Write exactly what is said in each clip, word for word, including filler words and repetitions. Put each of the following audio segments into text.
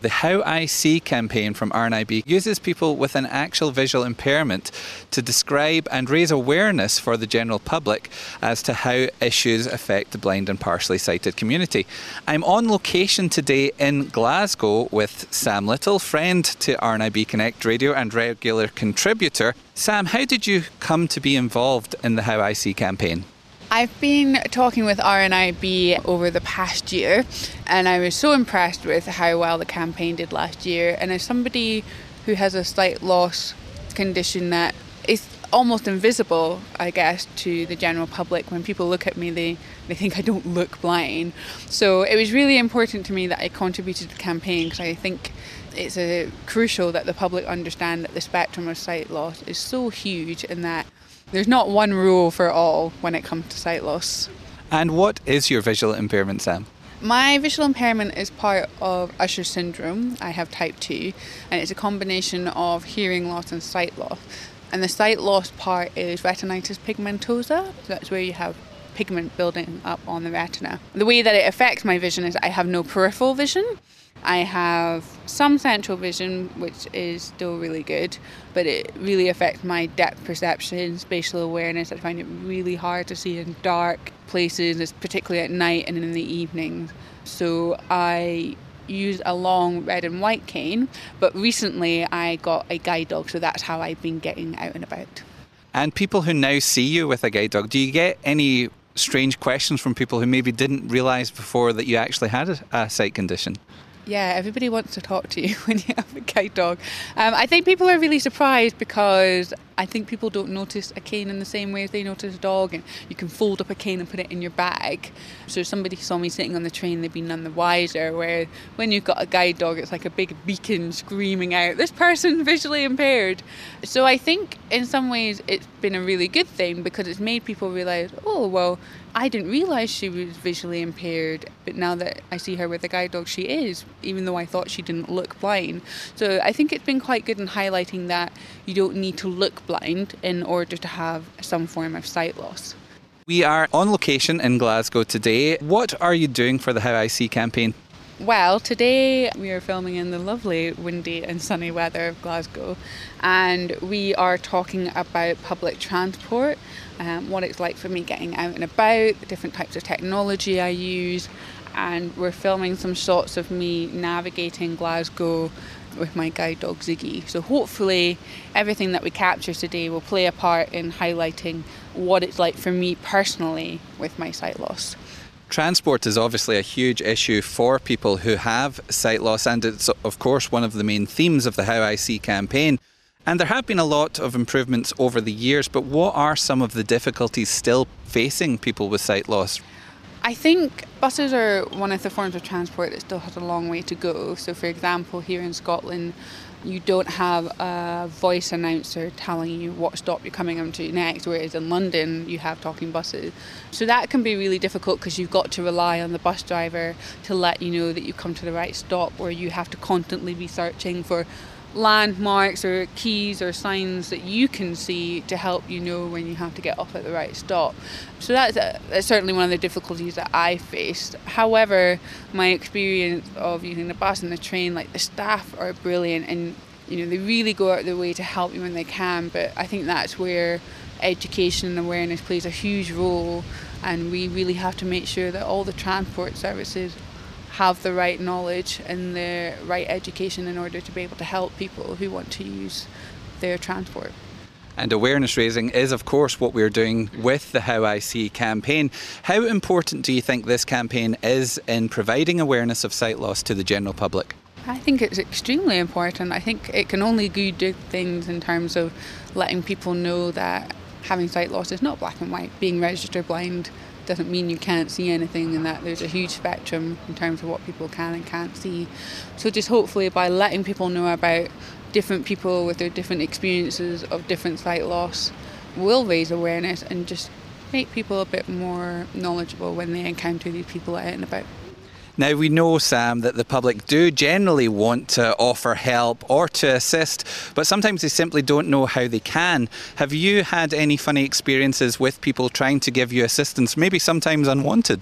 The How I See campaign from R N I B uses people with an actual visual impairment to describe and raise awareness for the general public as to how issues affect the blind and partially sighted community. I'm on location today in Glasgow with Sam Little, friend to R N I B Connect Radio and regular contributor. Sam, how did you come to be involved in the How I See campaign? I've been talking with R N I B over the past year, and I was so impressed with how well the campaign did last year. And as somebody who has a sight loss condition that is almost invisible, I guess, to the general public, when people look at me, they, they think I don't look blind. So it was really important to me that I contributed to the campaign, because I think it's a, crucial that the public understand that the spectrum of sight loss is so huge, and that there's not one rule for all when it comes to sight loss. And what is your visual impairment, Sam? My visual impairment is part of Usher syndrome. I have type two, and it's a combination of hearing loss and sight loss. And the sight loss part is retinitis pigmentosa, so that's where you have pigment building up on the retina. The way that it affects my vision is I have no peripheral vision. I have some central vision, which is still really good, but it really affects my depth perception, spatial awareness. I find it really hard to see in dark places, particularly at night and in the evenings. So I use a long red and white cane, but recently I got a guide dog, so that's how I've been getting out and about. And people who now see you with a guide dog, do you get any strange questions from people who maybe didn't realise before that you actually had a, a sight condition? Yeah, everybody wants to talk to you when you have a guide dog. Um, I think people are really surprised because I think people don't notice a cane in the same way as they notice a dog, and you can fold up a cane and put it in your bag. So if somebody saw me sitting on the train, they'd be none the wiser, where when you've got a guide dog, it's like a big beacon screaming out, this person's visually impaired. So I think in some ways it's been a really good thing, because it's made people realise, oh, well, I didn't realise she was visually impaired, but now that I see her with a guide dog, she is, even though I thought she didn't look blind. So I think it's been quite good in highlighting that you don't need to look blind in order to have some form of sight loss. We are on location in Glasgow today. What are you doing for the How I See campaign? Well, today we are filming in the lovely windy and sunny weather of Glasgow, and we are talking about public transport, um, what it's like for me getting out and about, the different types of technology I use, and we're filming some shots of me navigating Glasgow with my guide dog Ziggy. So hopefully everything that we capture today will play a part in highlighting what it's like for me personally with my sight loss. Transport is obviously a huge issue for people who have sight loss, and it's of course one of the main themes of the How I See campaign. And there have been a lot of improvements over the years, but what are some of the difficulties still facing people with sight loss? I think buses are one of the forms of transport that still has a long way to go. So for example, here in Scotland, you don't have a voice announcer telling you what stop you're coming onto next, whereas in London you have talking buses. So that can be really difficult, because you've got to rely on the bus driver to let you know that you come to the right stop, or you have to constantly be searching for landmarks or keys or signs that you can see to help you know when you have to get off at the right stop. So that's, a, that's certainly one of the difficulties that I faced. However, my experience of using the bus and the train, like the staff are brilliant, and you know they really go out of their way to help you when they can. But I think that's where education and awareness plays a huge role, and we really have to make sure that all the transport services have the right knowledge and the right education in order to be able to help people who want to use their transport. And awareness raising is of course what we're doing with the How I See campaign. How important do you think this campaign is in providing awareness of sight loss to the general public? I think it's extremely important. I think it can only do good things in terms of letting people know that having sight loss is not black and white. Being registered blind doesn't mean you can't see anything, and that there's a huge spectrum in terms of what people can and can't see. So just hopefully by letting people know about different people with their different experiences of different sight loss will raise awareness and just make people a bit more knowledgeable when they encounter these people out and about. Now, we know, Sam, that the public do generally want to offer help or to assist, but sometimes they simply don't know how they can. Have you had any funny experiences with people trying to give you assistance, maybe sometimes unwanted?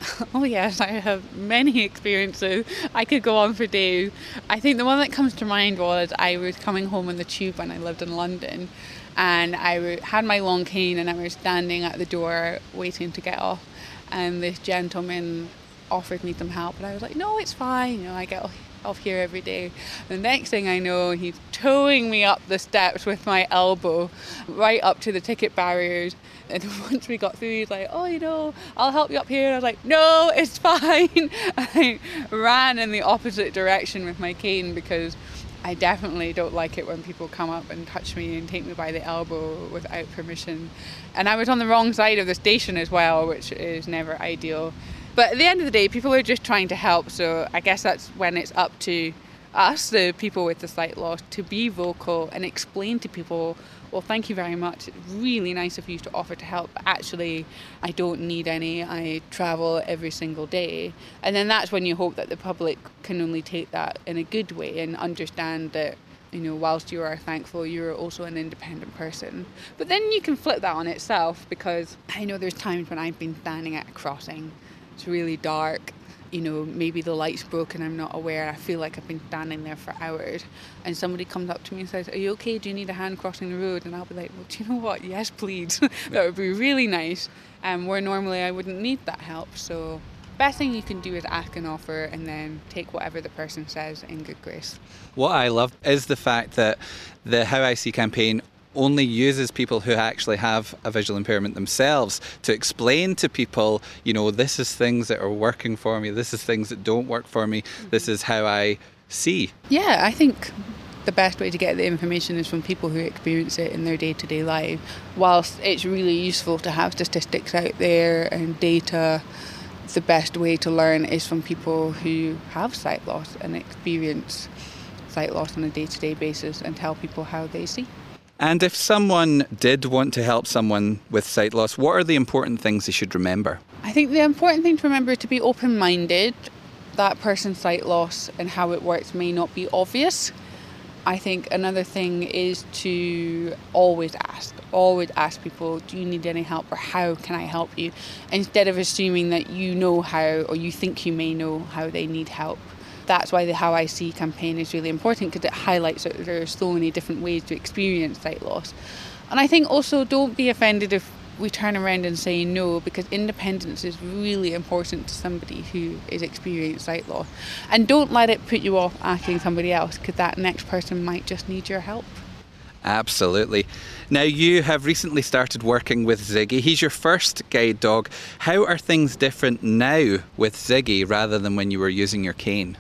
Oh yes, I have many experiences. I could go on for days. I think the one that comes to mind was I was coming home on the tube when I lived in London, and I w- had my long cane and I was standing at the door waiting to get off, and this gentleman offered me some help, and I was like, no, it's fine, you know, I get off here every day. The next thing I know, he's towing me up the steps with my elbow right up to the ticket barriers. And once we got through, he's like, oh, you know, I'll help you up here. And I was like, no, it's fine. I ran in the opposite direction with my cane because I definitely don't like it when people come up and touch me and take me by the elbow without permission. And I was on the wrong side of the station as well, which is never ideal. But at the end of the day, people are just trying to help. So I guess that's when it's up to us, the people with the sight loss, to be vocal and explain to people, well, thank you very much. It's really nice of you to offer to help. But actually, I don't need any. I travel every single day. And then that's when you hope that the public can only take that in a good way and understand that, you know, whilst you are thankful, you're also an independent person. But then you can flip that on itself, because I know there's times when I've been standing at a crossing. It's really dark. You know, maybe the light's broken, I'm not aware. I feel like I've been standing there for hours, and somebody comes up to me and says, are you okay? Do you need a hand crossing the road? And I'll be like, well, do you know what? Yes, please. That would be really nice. Um, where normally I wouldn't need that help. So best thing you can do is ask and offer, and then take whatever the person says in good grace. What I love is the fact that the How I See campaign only uses people who actually have a visual impairment themselves to explain to people, you know, this is things that are working for me, this is things that don't work for me, this is how I see. Yeah, I think the best way to get the information is from people who experience it in their day-to-day life. Whilst it's really useful to have statistics out there and data, the best way to learn is from people who have sight loss and experience sight loss on a day-to-day basis and tell people how they see. And if someone did want to help someone with sight loss, what are the important things they should remember? I think the important thing to remember is to be open-minded. That person's sight loss and how it works may not be obvious. I think another thing is to always ask. Always ask people, do you need any help, or how can I help you? Instead of assuming that you know how, or you think you may know how they need help. That's why the How I See campaign is really important, because it highlights that there are so many different ways to experience sight loss. And I think also, don't be offended if we turn around and say no, because independence is really important to somebody who is experiencing sight loss. And don't let it put you off asking somebody else, because that next person might just need your help. Absolutely. Now, you have recently started working with Ziggy. He's your first guide dog. How are things different now with Ziggy rather than when you were using your cane?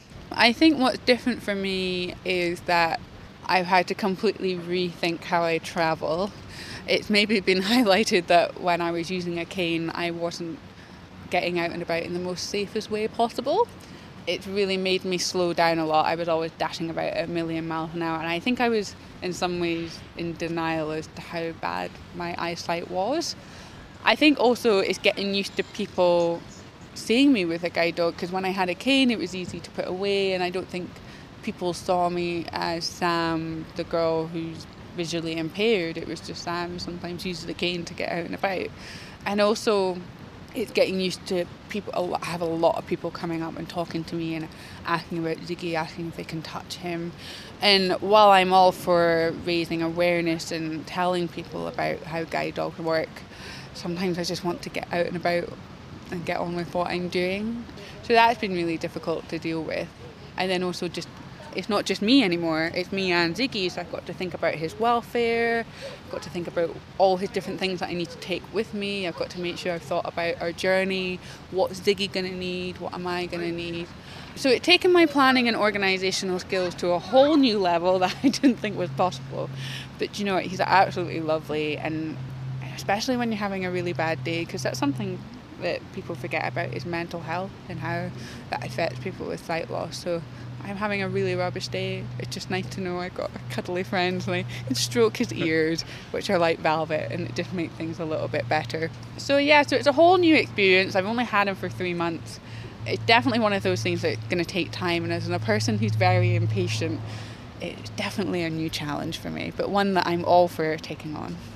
I think what's different for me is that I've had to completely rethink how I travel. It's maybe been highlighted that when I was using a cane, I wasn't getting out and about in the most safest way possible. It's really made me slow down a lot. I was always dashing about a million miles an hour, and I think I was in some ways in denial as to how bad my eyesight was. I think also it's getting used to people seeing me with a guide dog, because when I had a cane it was easy to put away, and I don't think people saw me as Sam, the girl who's visually impaired. It was just Sam sometimes uses a cane to get out and about. And also it's getting used to people. I have a lot of people coming up and talking to me and asking about Ziggy, asking if they can touch him. And while I'm all for raising awareness and telling people about how guide dogs work, sometimes I just want to get out and about and get on with what I'm doing. So that's been really difficult to deal with. And then also just, it's not just me anymore, it's me and Ziggy, so I've got to think about his welfare, I've got to think about all his different things that I need to take with me, I've got to make sure I've thought about our journey, what's Ziggy going to need, what am I going to need. So it's taken my planning and organisational skills to a whole new level that I didn't think was possible. But you know what, he's absolutely lovely, and especially when you're having a really bad day, because that's something that people forget about, is mental health and how that affects people with sight loss. So I'm having a really rubbish day. It's just nice to know I've got cuddly friends and I can stroke his ears, which are like velvet, and it just makes things a little bit better. So yeah, so it's a whole new experience. I've only had him for three months. It's definitely one of those things that's going to take time, and as a person who's very impatient, it's definitely a new challenge for me, but one that I'm all for taking on.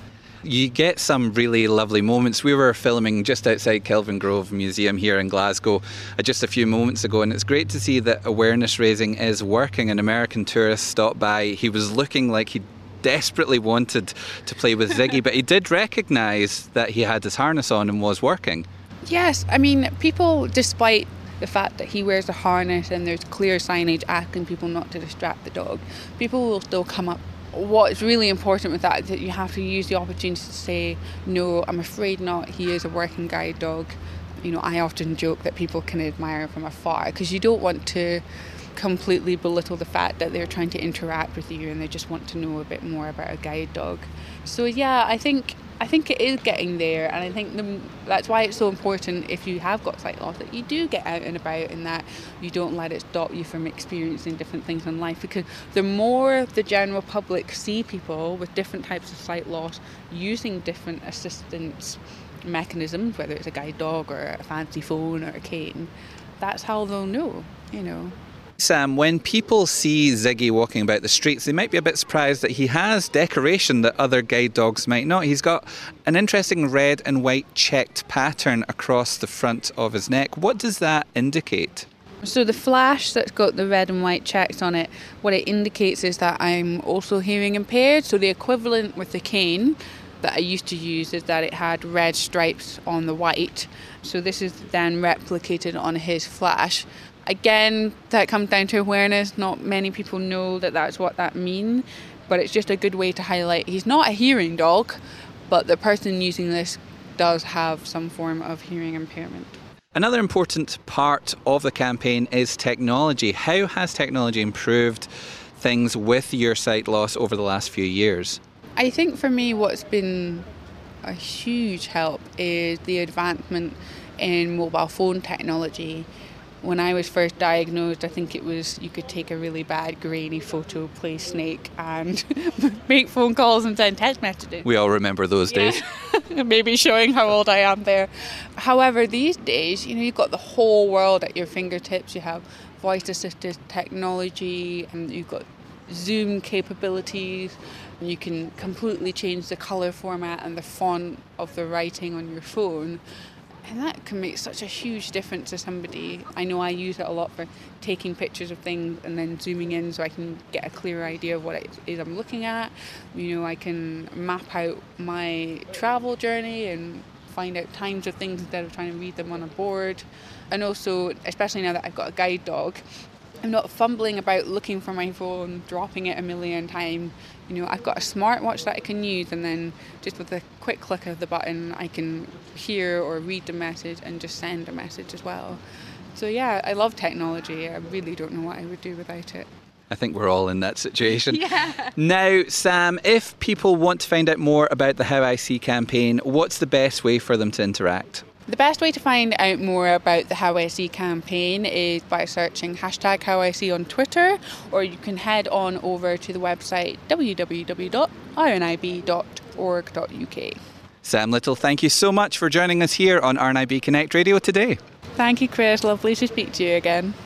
You get some really lovely moments. We were filming just outside Kelvin Grove Museum here in Glasgow uh, just a few moments ago, and it's great to see that awareness raising is working. An American tourist stopped by. He was looking like he desperately wanted to play with Ziggy, but he did recognise that he had his harness on and was working. Yes, I mean, people, despite the fact that he wears a harness and there's clear signage asking people not to distract the dog, people will still come up. What's really important with that is that you have to use the opportunity to say, no, I'm afraid not, he is a working guide dog. You know, I often joke that people can admire him from afar, because you don't want to completely belittle the fact that they're trying to interact with you and they just want to know a bit more about a guide dog. So yeah, I think I think it is getting there, and I think the, that's why it's so important, if you have got sight loss, that you do get out and about, and that you don't let it stop you from experiencing different things in life, because the more the general public see people with different types of sight loss using different assistance mechanisms, whether it's a guide dog or a fancy phone or a cane, that's how they'll know, you know. Sam, when people see Ziggy walking about the streets, they might be a bit surprised that he has decoration that other guide dogs might not. He's got an interesting red and white checked pattern across the front of his neck. What does that indicate? So the flash that's got the red and white checks on it, what it indicates is that I'm also hearing impaired. So the equivalent with the cane that I used to use is that it had red stripes on the white. So this is then replicated on his flash. Again, that comes down to awareness. Not many people know that that's what that means, but it's just a good way to highlight he's not a hearing dog, but the person using this does have some form of hearing impairment. Another important part of the campaign is technology. How has technology improved things with your sight loss over the last few years? I think for me what's been a huge help is the advancement in mobile phone technology. When I was first diagnosed, I think it was you could take a really bad grainy photo, play Snake, and make phone calls and send text messages. We all remember those days. Yeah. Maybe showing how old I am there. However, these days, you know, you've got the whole world at your fingertips. You have voice-assisted technology, and you've got Zoom capabilities. You can completely change the colour format and the font of the writing on your phone. And that can make such a huge difference to somebody. I know I use it a lot for taking pictures of things and then zooming in so I can get a clear idea of what it is I'm looking at. You know, I can map out my travel journey and find out times of things instead of trying to read them on a board. And also, especially now that I've got a guide dog, I'm not fumbling about looking for my phone, dropping it a million times. You know, I've got a smartwatch that I can use, and then just with a quick click of the button, I can hear or read the message and just send a message as well. So yeah, I love technology. I really don't know what I would do without it. I think we're all in that situation. Yeah. Now, Sam, if people want to find out more about the How I See campaign, what's the best way for them to interact? The best way to find out more about the How I See campaign is by searching hashtag How I See on Twitter, or you can head on over to the website w w w dot r n i b dot org dot u k. Sam Little, thank you so much for joining us here on R N I B Connect Radio today. Thank you, Chris. Lovely to speak to you again.